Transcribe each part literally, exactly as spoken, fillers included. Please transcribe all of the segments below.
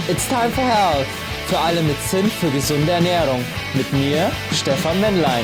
It's time for health. Für alle mit Sinn für gesunde Ernährung. Mit mir, Stefan Männlein.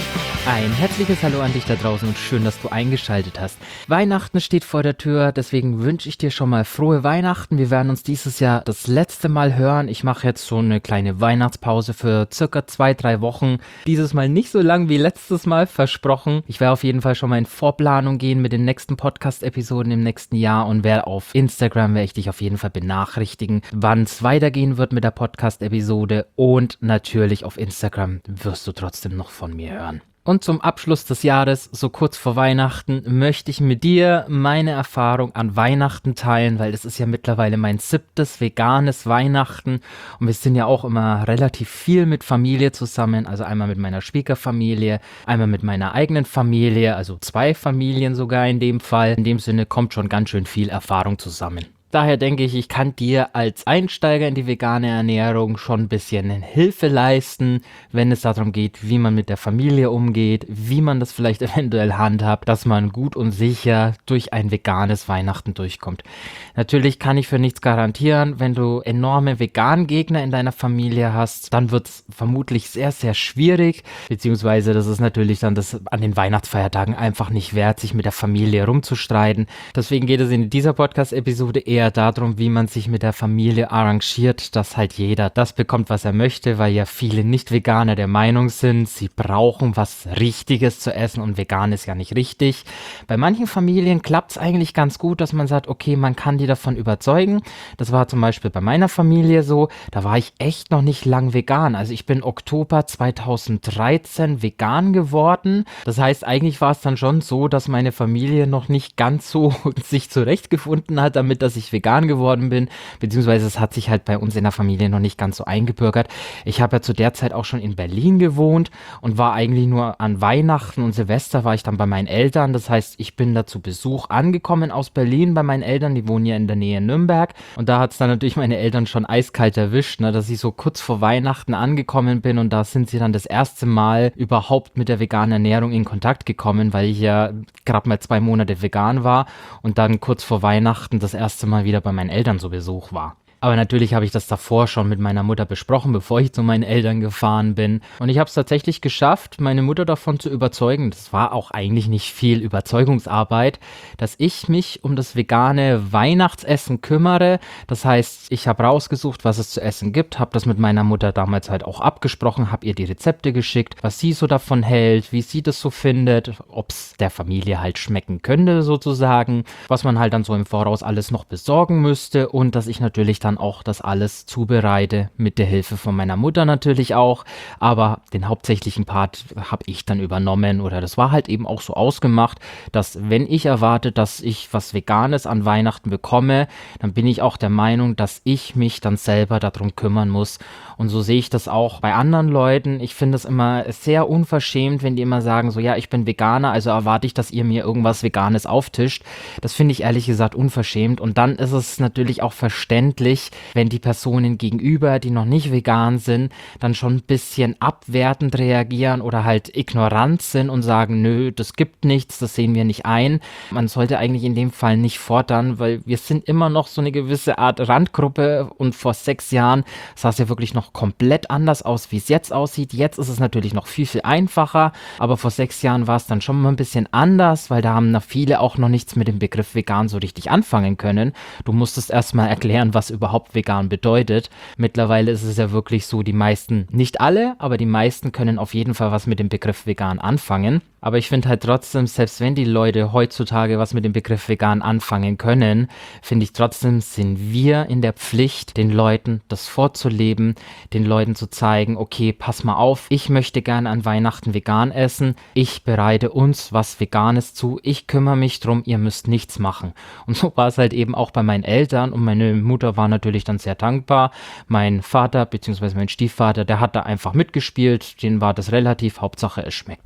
Ein herzliches Hallo an dich da draußen und schön, dass du eingeschaltet hast. Weihnachten steht vor der Tür, deswegen wünsche ich dir schon mal frohe Weihnachten. Wir werden uns dieses Jahr das letzte Mal hören. Ich mache jetzt so eine kleine Weihnachtspause für circa zwei, drei Wochen. Dieses Mal nicht so lang wie letztes Mal, versprochen. Ich werde auf jeden Fall schon mal in Vorplanung gehen mit den nächsten Podcast-Episoden im nächsten Jahr und werde auf Instagram, werde ich dich auf jeden Fall benachrichtigen, wann es weitergehen wird mit der Podcast-Episode, und natürlich auf Instagram wirst du trotzdem noch von mir hören. Und zum Abschluss des Jahres, so kurz vor Weihnachten, möchte ich mit dir meine Erfahrung an Weihnachten teilen, weil das ist ja mittlerweile mein siebtes veganes Weihnachten und wir sind ja auch immer relativ viel mit Familie zusammen, also einmal mit meiner Schwiegerfamilie, einmal mit meiner eigenen Familie, also zwei Familien sogar in dem Fall. In dem Sinne kommt schon ganz schön viel Erfahrung zusammen. Daher denke ich, ich kann dir als Einsteiger in die vegane Ernährung schon ein bisschen Hilfe leisten, wenn es darum geht, wie man mit der Familie umgeht, wie man das vielleicht eventuell handhabt, dass man gut und sicher durch ein veganes Weihnachten durchkommt. Natürlich kann ich für nichts garantieren, wenn du enorme Vegan-Gegner in deiner Familie hast, dann wird es vermutlich sehr, sehr schwierig, beziehungsweise das ist natürlich dann das an den Weihnachtsfeiertagen einfach nicht wert, sich mit der Familie rumzustreiten. Deswegen geht es in dieser Podcast-Episode eher darum, wie man sich mit der Familie arrangiert, dass halt jeder das bekommt, was er möchte, weil ja viele Nicht-Veganer der Meinung sind, sie brauchen was Richtiges zu essen und vegan ist ja nicht richtig. Bei manchen Familien klappt es eigentlich ganz gut, dass man sagt, okay, man kann die davon überzeugen. Das war zum Beispiel bei meiner Familie so, da war ich echt noch nicht lang vegan. Also ich bin Oktober zweitausenddreizehn vegan geworden. Das heißt, eigentlich war es dann schon so, dass meine Familie noch nicht ganz so sich zurechtgefunden hat, damit, dass ich vegan geworden bin, beziehungsweise es hat sich halt bei uns in der Familie noch nicht ganz so eingebürgert. Ich habe ja zu der Zeit auch schon in Berlin gewohnt und war eigentlich nur an Weihnachten und Silvester war ich dann bei meinen Eltern. Das heißt, ich bin da zu Besuch angekommen aus Berlin bei meinen Eltern, die wohnen ja in der Nähe Nürnberg, und da hat es dann natürlich meine Eltern schon eiskalt erwischt, ne, dass ich so kurz vor Weihnachten angekommen bin, und da sind sie dann das erste Mal überhaupt mit der veganen Ernährung in Kontakt gekommen, weil ich ja gerade mal zwei Monate vegan war und dann kurz vor Weihnachten das erste Mal wieder bei meinen Eltern zu Besuch war. Aber natürlich habe ich das davor schon mit meiner Mutter besprochen, bevor ich zu meinen Eltern gefahren bin. Und ich habe es tatsächlich geschafft, meine Mutter davon zu überzeugen, das war auch eigentlich nicht viel Überzeugungsarbeit, dass ich mich um das vegane Weihnachtsessen kümmere. Das heißt, ich habe rausgesucht, was es zu essen gibt, habe das mit meiner Mutter damals halt auch abgesprochen, habe ihr die Rezepte geschickt, was sie so davon hält, wie sie das so findet, ob es der Familie halt schmecken könnte sozusagen, was man halt dann so im Voraus alles noch besorgen müsste, und dass ich natürlich dann auch das alles zubereite, mit der Hilfe von meiner Mutter natürlich auch, aber den hauptsächlichen Part habe ich dann übernommen, oder das war halt eben auch so ausgemacht, dass wenn ich erwarte, dass ich was Veganes an Weihnachten bekomme, dann bin ich auch der Meinung, dass ich mich dann selber darum kümmern muss, und so sehe ich das auch bei anderen Leuten. Ich finde es immer sehr unverschämt, wenn die immer sagen, so ja, ich bin Veganer, also erwarte ich, dass ihr mir irgendwas Veganes auftischt. Das finde ich ehrlich gesagt unverschämt, und dann ist es natürlich auch verständlich, wenn die Personen gegenüber, die noch nicht vegan sind, dann schon ein bisschen abwertend reagieren oder halt ignorant sind und sagen, nö, das gibt nichts, das sehen wir nicht ein. Man sollte eigentlich in dem Fall nicht fordern, weil wir sind immer noch so eine gewisse Art Randgruppe, und vor sechs Jahren sah es ja wirklich noch komplett anders aus, wie es jetzt aussieht. Jetzt ist es natürlich noch viel, viel einfacher, aber vor sechs Jahren war es dann schon mal ein bisschen anders, weil da haben noch viele auch noch nichts mit dem Begriff vegan so richtig anfangen können. Du musstest erstmal erklären, was überhaupt vegan bedeutet. Mittlerweile ist es ja wirklich so, die meisten, nicht alle, aber die meisten können auf jeden Fall was mit dem Begriff vegan anfangen. Aber ich finde halt trotzdem, selbst wenn die Leute heutzutage was mit dem Begriff vegan anfangen können, finde ich trotzdem, sind wir in der Pflicht, den Leuten das vorzuleben, den Leuten zu zeigen, okay, pass mal auf, ich möchte gerne an Weihnachten vegan essen, ich bereite uns was Veganes zu, ich kümmere mich drum, ihr müsst nichts machen. Und so war es halt eben auch bei meinen Eltern, und meine Mutter war natürlich dann sehr dankbar. Mein Vater bzw. mein Stiefvater, der hat da einfach mitgespielt, denen war das relativ, Hauptsache es schmeckt.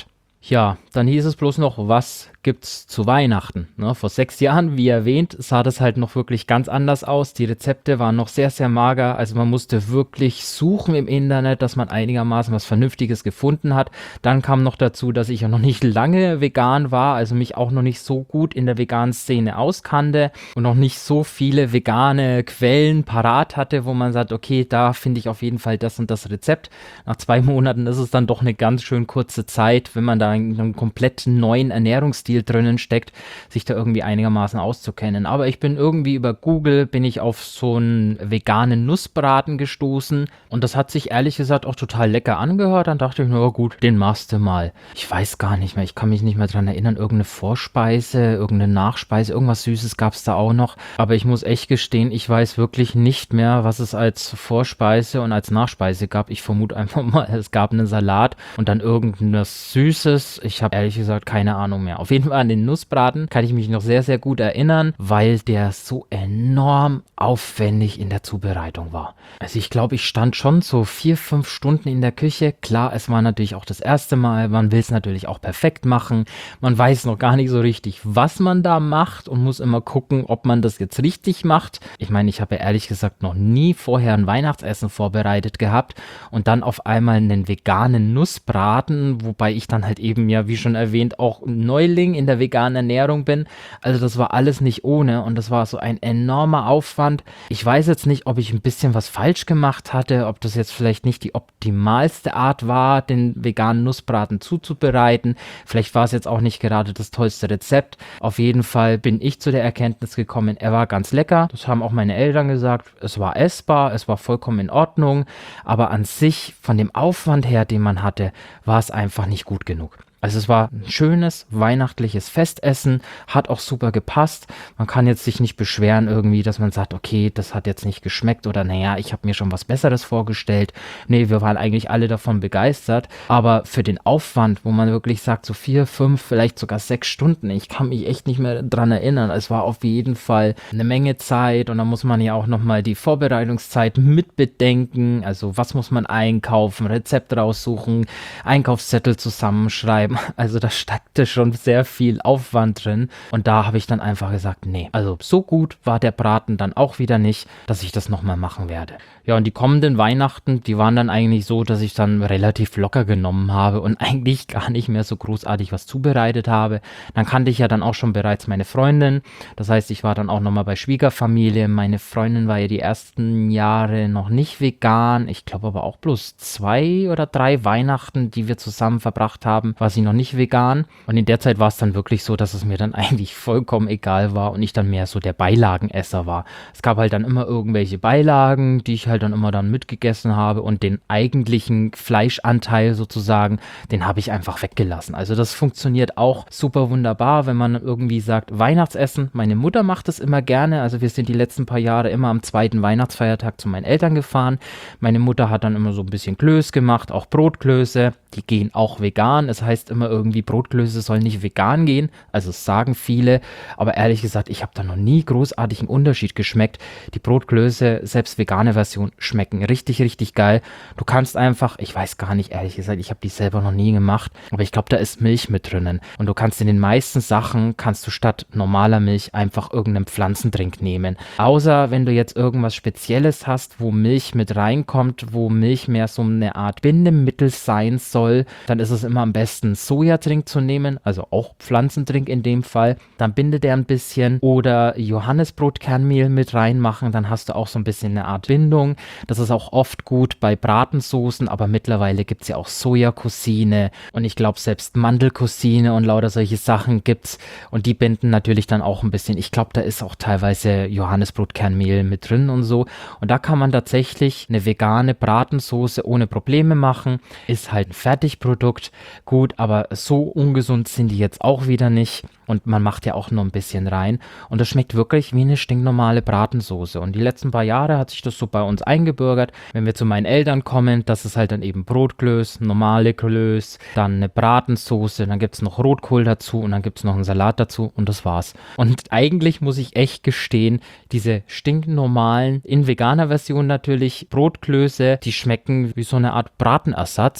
Ja, dann hieß es bloß noch, was gibt's zu Weihnachten? Ne? Vor sechs Jahren, wie erwähnt, sah das halt noch wirklich ganz anders aus. Die Rezepte waren noch sehr, sehr mager. Also man musste wirklich suchen im Internet, dass man einigermaßen was Vernünftiges gefunden hat. Dann kam noch dazu, dass ich ja noch nicht lange vegan war, also mich auch noch nicht so gut in der veganen Szene auskannte und noch nicht so viele vegane Quellen parat hatte, wo man sagt, okay, da finde ich auf jeden Fall das und das Rezept. Nach zwei Monaten ist es dann doch eine ganz schön kurze Zeit, wenn man da in einem komplett neuen Ernährungsstil drinnen steckt, sich da irgendwie einigermaßen auszukennen. Aber ich bin irgendwie über Google, bin ich auf so einen veganen Nussbraten gestoßen und das hat sich ehrlich gesagt auch total lecker angehört. Dann dachte ich mir, oh gut, den machst du mal. Ich weiß gar nicht mehr, ich kann mich nicht mehr dran erinnern, irgendeine Vorspeise, irgendeine Nachspeise, irgendwas Süßes gab es da auch noch. Aber ich muss echt gestehen, ich weiß wirklich nicht mehr, was es als Vorspeise und als Nachspeise gab. Ich vermute einfach mal, es gab einen Salat und dann irgendwas Süßes. Ich habe ehrlich gesagt keine Ahnung mehr. Auf jeden Fall an den Nussbraten kann ich mich noch sehr, sehr gut erinnern, weil der so enorm aufwendig in der Zubereitung war. Also ich glaube, ich stand schon so vier, fünf Stunden in der Küche. Klar, es war natürlich auch das erste Mal. Man will es natürlich auch perfekt machen. Man weiß noch gar nicht so richtig, was man da macht und muss immer gucken, ob man das jetzt richtig macht. Ich meine, ich habe ja ehrlich gesagt noch nie vorher ein Weihnachtsessen vorbereitet gehabt und dann auf einmal einen veganen Nussbraten, wobei ich dann halt eben ja, wie schon erwähnt, auch Neuling in der veganen Ernährung bin. Also das war alles nicht ohne und das war so ein enormer Aufwand. Ich weiß jetzt nicht, ob ich ein bisschen was falsch gemacht hatte, ob das jetzt vielleicht nicht die optimalste Art war, den veganen Nussbraten zuzubereiten. Vielleicht war es jetzt auch nicht gerade das tollste Rezept. Auf jeden Fall bin ich zu der Erkenntnis gekommen, er war ganz lecker. Das haben auch meine Eltern gesagt. Es war essbar, es war vollkommen in Ordnung, aber an sich, von dem Aufwand her, den man hatte, war es einfach nicht gut genug. Also es war ein schönes, weihnachtliches Festessen, hat auch super gepasst. Man kann jetzt sich nicht beschweren irgendwie, dass man sagt, okay, das hat jetzt nicht geschmeckt oder naja, ich habe mir schon was Besseres vorgestellt. Nee, wir waren eigentlich alle davon begeistert. Aber für den Aufwand, wo man wirklich sagt, so vier, fünf, vielleicht sogar sechs Stunden, ich kann mich echt nicht mehr dran erinnern. Es war auf jeden Fall eine Menge Zeit und da muss man ja auch nochmal die Vorbereitungszeit mit bedenken. Also was muss man einkaufen, Rezept raussuchen, Einkaufszettel zusammenschreiben. Also da steckte schon sehr viel Aufwand drin und da habe ich dann einfach gesagt, nee, also so gut war der Braten dann auch wieder nicht, dass ich das nochmal machen werde. Ja, und die kommenden Weihnachten, die waren dann eigentlich so, dass ich dann relativ locker genommen habe und eigentlich gar nicht mehr so großartig was zubereitet habe. Dann kannte ich ja dann auch schon bereits meine Freundin, das heißt, ich war dann auch nochmal bei Schwiegerfamilie. Meine Freundin war ja die ersten Jahre noch nicht vegan, ich glaube aber auch bloß zwei oder drei Weihnachten, die wir zusammen verbracht haben, war sie noch nicht vegan und in der Zeit war es dann wirklich so, dass es mir dann eigentlich vollkommen egal war und ich dann mehr so der Beilagenesser war. Es gab halt dann immer irgendwelche Beilagen, die ich halt dann immer dann mitgegessen habe und den eigentlichen Fleischanteil sozusagen, den habe ich einfach weggelassen. Also das funktioniert auch super wunderbar, wenn man irgendwie sagt, Weihnachtsessen, meine Mutter macht es immer gerne, also wir sind die letzten paar Jahre immer am zweiten Weihnachtsfeiertag zu meinen Eltern gefahren. Meine Mutter hat dann immer so ein bisschen Klöß gemacht, auch Brotklöße, die gehen auch vegan. Es heißt immer irgendwie, Brotklöße sollen nicht vegan gehen, also das sagen viele, aber ehrlich gesagt, ich habe da noch nie großartigen Unterschied geschmeckt. Die Brotklöße, selbst vegane Version, schmecken richtig, richtig geil. Du kannst einfach, ich weiß gar nicht, ehrlich gesagt, ich habe die selber noch nie gemacht, aber ich glaube, da ist Milch mit drinnen und du kannst in den meisten Sachen, kannst du statt normaler Milch einfach irgendeinen Pflanzendrink nehmen. Außer wenn du jetzt irgendwas Spezielles hast, wo Milch mit reinkommt, wo Milch mehr so eine Art Bindemittel sein soll, dann ist es immer am besten Sojatrink zu nehmen, also auch Pflanzendrink in dem Fall, dann bindet er ein bisschen oder Johannisbrotkernmehl mit reinmachen, dann hast du auch so ein bisschen eine Art Bindung. Das ist auch oft gut bei Bratensoßen, aber mittlerweile gibt es ja auch Sojacousine und ich glaube selbst Mandelcousine und lauter solche Sachen gibt's und die binden natürlich dann auch ein bisschen. Ich glaube, da ist auch teilweise Johannisbrotkernmehl mit drin und so und da kann man tatsächlich eine vegane Bratensoße ohne Probleme machen. Ist halt ein Fertigprodukt, gut, aber so ungesund sind die jetzt auch wieder nicht und man macht ja auch nur ein bisschen rein und das schmeckt wirklich wie eine stinknormale Bratensoße und die letzten paar Jahre hat sich das so bei uns eingebürgert, wenn wir zu meinen Eltern kommen, das ist halt dann eben Brotklöß, normale Klöß, dann eine Bratensoße, dann gibt es noch Rotkohl dazu und dann gibt es noch einen Salat dazu und das war's. Und eigentlich muss ich echt gestehen, diese stinknormalen, in veganer Version natürlich, Brotklöße, die schmecken wie so eine Art Bratenersatz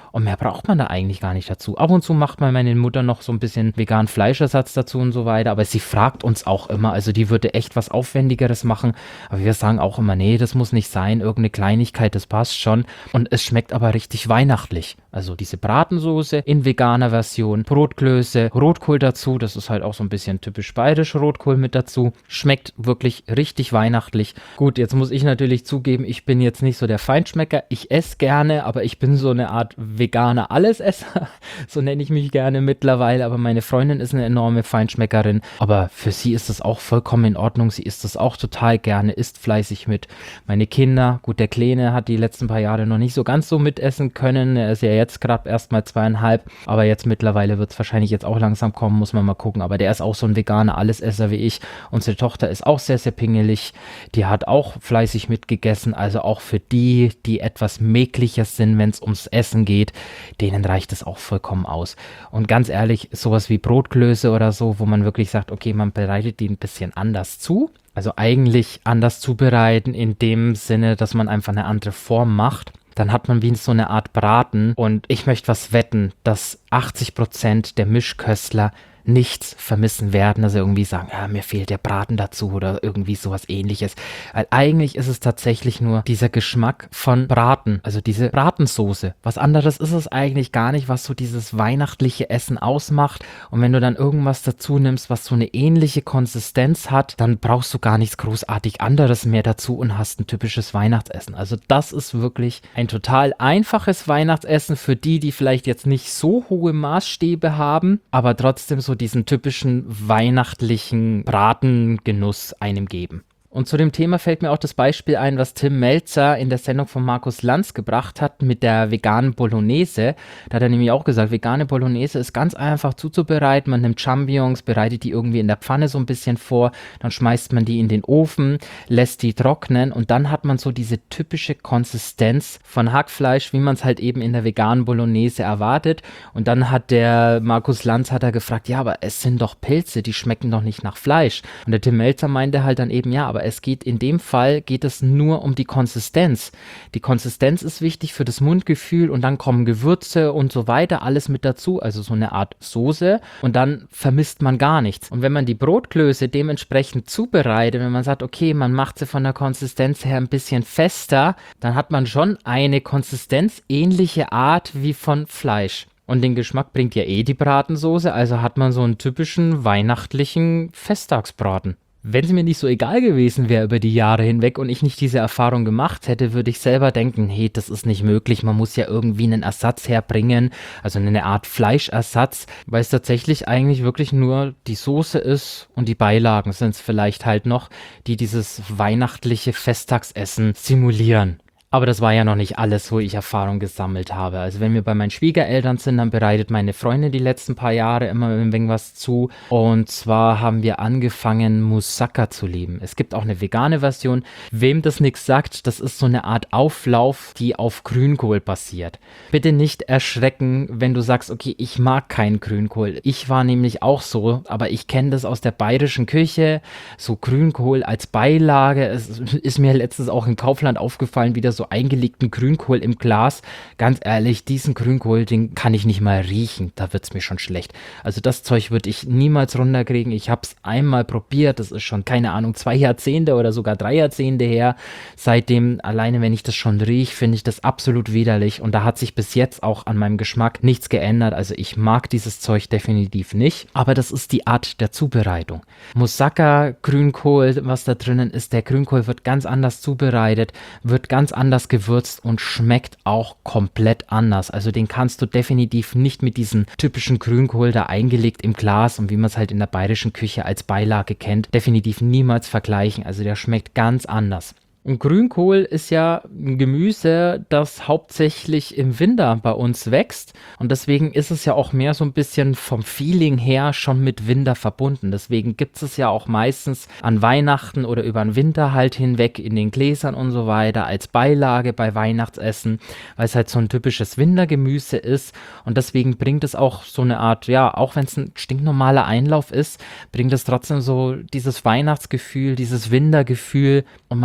Und mehr braucht man da eigentlich gar nicht dazu. Ab und zu macht mal meine Mutter noch so ein bisschen veganen Fleischersatz dazu und so weiter, aber sie fragt uns auch immer, also die würde echt was Aufwendigeres machen, aber wir sagen auch immer, nee, das muss nicht sein, irgendeine Kleinigkeit, das passt schon. Und es schmeckt aber richtig weihnachtlich. Also diese Bratensoße in veganer Version, Brotklöße, Rotkohl dazu, das ist halt auch so ein bisschen typisch bayerisch, Rotkohl mit dazu. Schmeckt wirklich richtig weihnachtlich. Gut, jetzt muss ich natürlich zugeben, ich bin jetzt nicht so der Feinschmecker. Ich esse gerne, aber ich bin so eine Art veganer Allesesser. So nenne ich mich gerne mittlerweile. Aber meine Freundin ist eine enorme Feinschmeckerin. Aber für sie ist das auch vollkommen in Ordnung. Sie isst das auch total gerne, isst fleißig mit. Meine Kinder, gut, der Kleine hat die letzten paar Jahre noch nicht so ganz so mitessen können. Er ist ja jetzt gerade erst mal zweieinhalb. Aber jetzt mittlerweile wird es wahrscheinlich jetzt auch langsam kommen, muss man mal gucken. Aber der ist auch so ein veganer Allesesser wie ich. Unsere Tochter ist auch sehr, sehr pingelig. Die hat auch fleißig mitgegessen. Also auch für die, die etwas mäglicher sind, wenn es ums Essen geht, denen reicht es auch vollkommen aus. Und ganz ehrlich, sowas wie Brotklöße oder so, wo man wirklich sagt, okay, man bereitet die ein bisschen anders zu. Also eigentlich anders zubereiten in dem Sinne, dass man einfach eine andere Form macht. Dann hat man wie so eine Art Braten und ich möchte was wetten, dass achtzig Prozent der Mischköstler nichts vermissen werden, dass sie irgendwie sagen, ja, mir fehlt der Braten dazu oder irgendwie sowas ähnliches. Weil eigentlich ist es tatsächlich nur dieser Geschmack von Braten, also diese Bratensoße. Was anderes ist es eigentlich gar nicht, was so dieses weihnachtliche Essen ausmacht. Und wenn du dann irgendwas dazu nimmst, was so eine ähnliche Konsistenz hat, dann brauchst du gar nichts großartig anderes mehr dazu und hast ein typisches Weihnachtsessen. Also das ist wirklich ein total einfaches Weihnachtsessen für die, die vielleicht jetzt nicht so hohe Maßstäbe haben, aber trotzdem so diesen typischen weihnachtlichen Bratengenuss einem geben. Und zu dem Thema fällt mir auch das Beispiel ein, was Tim Melzer in der Sendung von Markus Lanz gebracht hat mit der veganen Bolognese. Da hat er nämlich auch gesagt, vegane Bolognese ist ganz einfach zuzubereiten. Man nimmt Champignons, bereitet die irgendwie in der Pfanne so ein bisschen vor, dann schmeißt man die in den Ofen, lässt die trocknen und dann hat man so diese typische Konsistenz von Hackfleisch, wie man es halt eben in der veganen Bolognese erwartet. Und dann hat der Markus Lanz hat er gefragt, ja, aber es sind doch Pilze, die schmecken doch nicht nach Fleisch. Und der Tim Melzer meinte halt dann eben, ja, aber es geht in dem Fall, geht es nur um die Konsistenz. Die Konsistenz ist wichtig für das Mundgefühl und dann kommen Gewürze und so weiter, alles mit dazu, also so eine Art Soße und dann vermisst man gar nichts. Und wenn man die Brotklöße dementsprechend zubereitet, wenn man sagt, okay, man macht sie von der Konsistenz her ein bisschen fester, dann hat man schon eine konsistenzähnliche Art wie von Fleisch. Und den Geschmack bringt ja eh die Bratensoße, also hat man so einen typischen weihnachtlichen Festtagsbraten. Wenn es mir nicht so egal gewesen wäre über die Jahre hinweg und ich nicht diese Erfahrung gemacht hätte, würde ich selber denken, hey, das ist nicht möglich, man muss ja irgendwie einen Ersatz herbringen, also eine Art Fleischersatz, weil es tatsächlich eigentlich wirklich nur die Soße ist und die Beilagen sind es vielleicht halt noch, die dieses weihnachtliche Festtagsessen simulieren. Aber das war ja noch nicht alles, wo ich Erfahrung gesammelt habe. Also wenn wir bei meinen Schwiegereltern sind, dann bereitet meine Freundin die letzten paar Jahre immer ein wenig was zu. Und zwar haben wir angefangen, Moussaka zu lieben. Es gibt auch eine vegane Version. Wem das nichts sagt, das ist so eine Art Auflauf, die auf Grünkohl basiert. Bitte nicht erschrecken, wenn du sagst, okay, ich mag keinen Grünkohl. Ich war nämlich auch so, aber ich kenne das aus der bayerischen Küche. So Grünkohl als Beilage. Es ist mir letztens auch in Kaufland aufgefallen, wie das so eingelegten Grünkohl im Glas. Ganz ehrlich, diesen Grünkohl, den kann ich nicht mal riechen. Da wird es mir schon schlecht. Also das Zeug würde ich niemals runterkriegen. Ich habe es einmal probiert. Das ist schon, keine Ahnung, zwei Jahrzehnte oder sogar drei Jahrzehnte her. Seitdem, alleine wenn ich das schon rieche, finde ich das absolut widerlich. Und da hat sich bis jetzt auch an meinem Geschmack nichts geändert. Also ich mag dieses Zeug definitiv nicht. Aber das ist die Art der Zubereitung. Moussaka, Grünkohl, was da drinnen ist, der Grünkohl wird ganz anders zubereitet, wird ganz anders anders gewürzt und schmeckt auch komplett anders. Also den kannst du definitiv nicht mit diesem typischen Grünkohl da eingelegt im Glas und wie man es halt in der bayerischen Küche als Beilage kennt, definitiv niemals vergleichen. Also der schmeckt ganz anders. Und Grünkohl ist ja ein Gemüse, das hauptsächlich im Winter bei uns wächst und deswegen ist es ja auch mehr so ein bisschen vom Feeling her schon mit Winter verbunden. Deswegen gibt es ja auch meistens an Weihnachten oder über den Winter halt hinweg in den Gläsern und so weiter als Beilage bei Weihnachtsessen, weil es halt so ein typisches Wintergemüse ist und deswegen bringt es auch so eine Art, ja, auch wenn es ein stinknormaler Einlauf ist, bringt es trotzdem so dieses Weihnachtsgefühl, dieses Wintergefühl und meine Freundin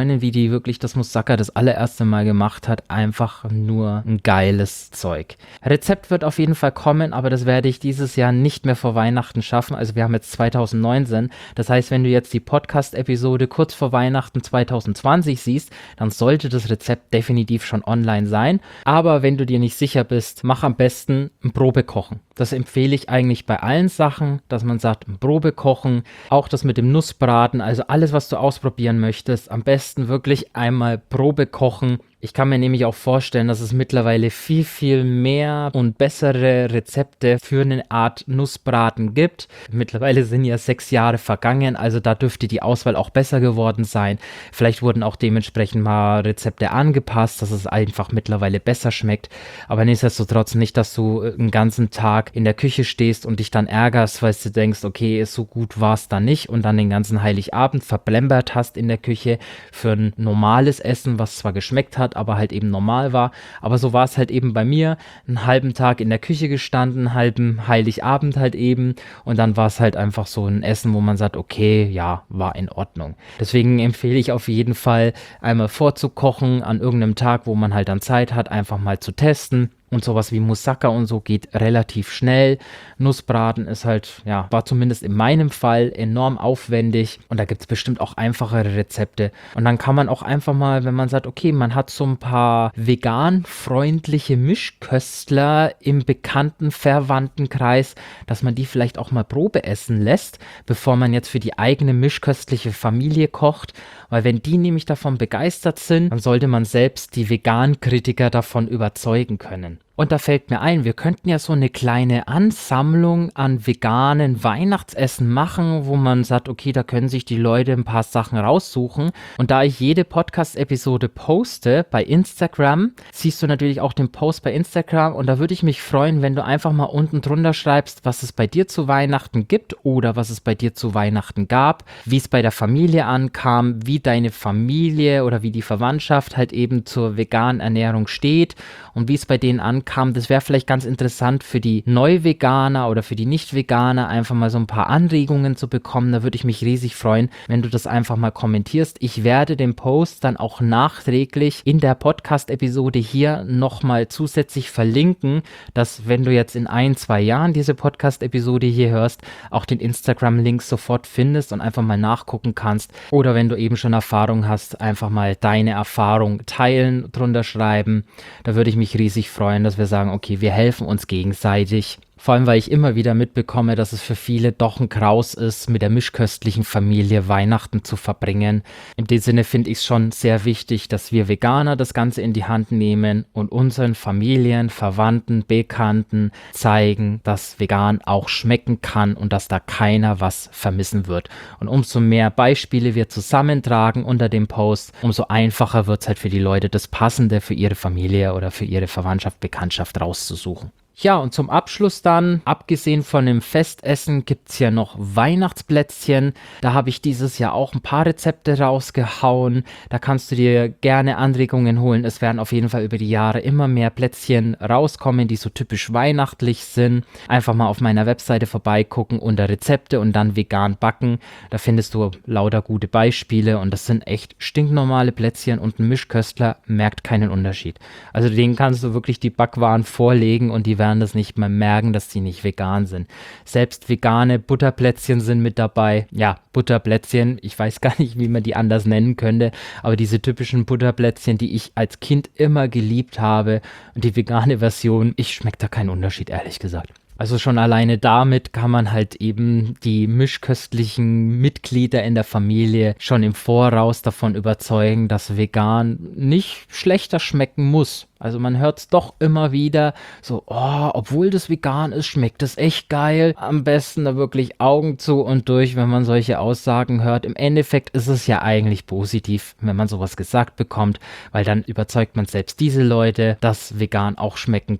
Freundin, wie die wirklich das Moussaka das allererste Mal gemacht hat. Einfach nur ein geiles Zeug. Rezept wird auf jeden Fall kommen, aber das werde ich dieses Jahr nicht mehr vor Weihnachten schaffen. Also wir haben jetzt zwanzig neunzehn. Das heißt, wenn du jetzt die Podcast-Episode kurz vor Weihnachten zwanzig zwanzig siehst, dann sollte das Rezept definitiv schon online sein. Aber wenn du dir nicht sicher bist, mach am besten ein Probekochen. Das empfehle ich eigentlich bei allen Sachen, dass man sagt, ein Probekochen, auch das mit dem Nussbraten, also alles, was du ausprobieren möchtest, am besten wirklich einmal Probekochen. Ich kann mir nämlich auch vorstellen, dass es mittlerweile viel, viel mehr und bessere Rezepte für eine Art Nussbraten gibt. Mittlerweile sind ja sechs Jahre vergangen, also da dürfte die Auswahl auch besser geworden sein. Vielleicht wurden auch dementsprechend mal Rezepte angepasst, dass es einfach mittlerweile besser schmeckt. Aber nichtsdestotrotz nicht, dass du einen ganzen Tag in der Küche stehst und dich dann ärgerst, weil du denkst, okay, so gut war es dann nicht und dann den ganzen Heiligabend verplempert hast in der Küche für ein normales Essen, was zwar geschmeckt hat, aber halt eben normal war. Aber so war es halt eben bei mir. Einen halben Tag in der Küche gestanden, einen halben Heiligabend halt eben. Und dann war es halt einfach so ein Essen, wo man sagt, okay, ja, war in Ordnung. Deswegen empfehle ich auf jeden Fall, einmal vorzukochen an irgendeinem Tag, wo man halt dann Zeit hat, einfach mal zu testen. Und sowas wie Moussaka und so geht relativ schnell. Nussbraten ist halt, ja, war zumindest in meinem Fall enorm aufwendig. Und da gibt es bestimmt auch einfachere Rezepte. Und dann kann man auch einfach mal, wenn man sagt, okay, man hat so ein paar vegan-freundliche Mischköstler im bekannten, verwandten Kreis, dass man die vielleicht auch mal Probe essen lässt, bevor man jetzt für die eigene mischköstliche Familie kocht. Weil wenn die nämlich davon begeistert sind, dann sollte man selbst die Vegan-Kritiker davon überzeugen können. Und da fällt mir ein, wir könnten ja so eine kleine Ansammlung an veganen Weihnachtsessen machen, wo man sagt, okay, da können sich die Leute ein paar Sachen raussuchen. Und da ich jede Podcast-Episode poste bei Instagram, siehst du natürlich auch den Post bei Instagram. Und da würde ich mich freuen, wenn du einfach mal unten drunter schreibst, was es bei dir zu Weihnachten gibt oder was es bei dir zu Weihnachten gab, wie es bei der Familie ankam, wie deine Familie oder wie die Verwandtschaft halt eben zur veganen Ernährung steht und wie es bei denen ankam. Das wäre vielleicht ganz interessant für die Neuveganer oder für die Nicht-Veganer, einfach mal so ein paar Anregungen zu bekommen. Da würde ich mich riesig freuen, wenn du das einfach mal kommentierst. Ich werde den Post dann auch nachträglich in der Podcast-Episode hier nochmal zusätzlich verlinken, dass wenn du jetzt in ein, zwei Jahren diese Podcast-Episode hier hörst, auch den Instagram-Link sofort findest und einfach mal nachgucken kannst. Oder wenn du eben schon Erfahrung hast, einfach mal deine Erfahrung teilen, drunter schreiben. Da würde ich mich riesig freuen, dass wir sagen, okay, wir helfen uns gegenseitig. Vor allem, weil ich immer wieder mitbekomme, dass es für viele doch ein Graus ist, mit der mischköstlichen Familie Weihnachten zu verbringen. In dem Sinne finde ich es schon sehr wichtig, dass wir Veganer das Ganze in die Hand nehmen und unseren Familien, Verwandten, Bekannten zeigen, dass vegan auch schmecken kann und dass da keiner was vermissen wird. Und umso mehr Beispiele wir zusammentragen unter dem Post, umso einfacher wird es halt für die Leute, das Passende für ihre Familie oder für ihre Verwandtschaft, Bekanntschaft rauszusuchen. Ja, und zum Abschluss dann, abgesehen von dem Festessen, gibt es ja noch Weihnachtsplätzchen. Da habe ich dieses Jahr auch ein paar Rezepte rausgehauen. Da kannst du dir gerne Anregungen holen. Es werden auf jeden Fall über die Jahre immer mehr Plätzchen rauskommen, die so typisch weihnachtlich sind. Einfach mal auf meiner Webseite vorbeigucken unter Rezepte und dann vegan backen. Da findest du lauter gute Beispiele und das sind echt stinknormale Plätzchen und ein Mischköstler merkt keinen Unterschied. Also denen kannst du wirklich die Backwaren vorlegen und die werden das nicht mal merken, dass die nicht vegan sind. Selbst vegane Butterplätzchen sind mit dabei. Ja, Butterplätzchen, ich weiß gar nicht, wie man die anders nennen könnte, aber diese typischen Butterplätzchen, die ich als Kind immer geliebt habe und die vegane Version, ich schmecke da keinen Unterschied, ehrlich gesagt. Also schon alleine damit kann man halt eben die mischköstlichen Mitglieder in der Familie schon im Voraus davon überzeugen, dass vegan nicht schlechter schmecken muss. Also man hört es doch immer wieder so, oh, obwohl das vegan ist, schmeckt es echt geil. Am besten da wirklich Augen zu und durch, wenn man solche Aussagen hört. Im Endeffekt ist es ja eigentlich positiv, wenn man sowas gesagt bekommt, weil dann überzeugt man selbst diese Leute, dass vegan auch schmecken kann.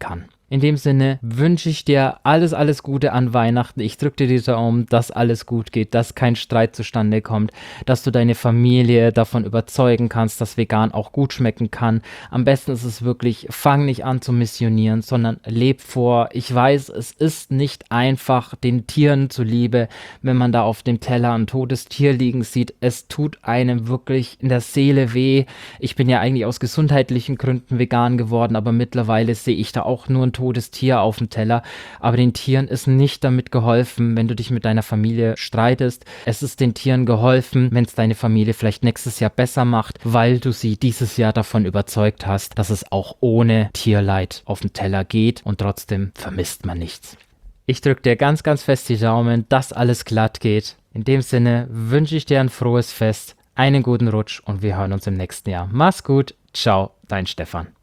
In dem Sinne wünsche ich dir alles, alles Gute an Weihnachten. Ich drücke dir die Daumen, dass alles gut geht, dass kein Streit zustande kommt, dass du deine Familie davon überzeugen kannst, dass vegan auch gut schmecken kann. Am besten ist es wirklich, fang nicht an zu missionieren, sondern leb vor. Ich weiß, es ist nicht einfach, den Tieren zuliebe, wenn man da auf dem Teller ein totes Tier liegen sieht. Es tut einem wirklich in der Seele weh. Ich bin ja eigentlich aus gesundheitlichen Gründen vegan geworden, aber mittlerweile sehe ich da auch nur ein totes Tier auf dem Teller, aber den Tieren ist nicht damit geholfen, wenn du dich mit deiner Familie streitest. Es ist den Tieren geholfen, wenn es deine Familie vielleicht nächstes Jahr besser macht, weil du sie dieses Jahr davon überzeugt hast, dass es auch ohne Tierleid auf dem Teller geht und trotzdem vermisst man nichts. Ich drücke dir ganz, ganz fest die Daumen, dass alles glatt geht. In dem Sinne wünsche ich dir ein frohes Fest, einen guten Rutsch und wir hören uns im nächsten Jahr. Mach's gut, ciao, dein Stefan.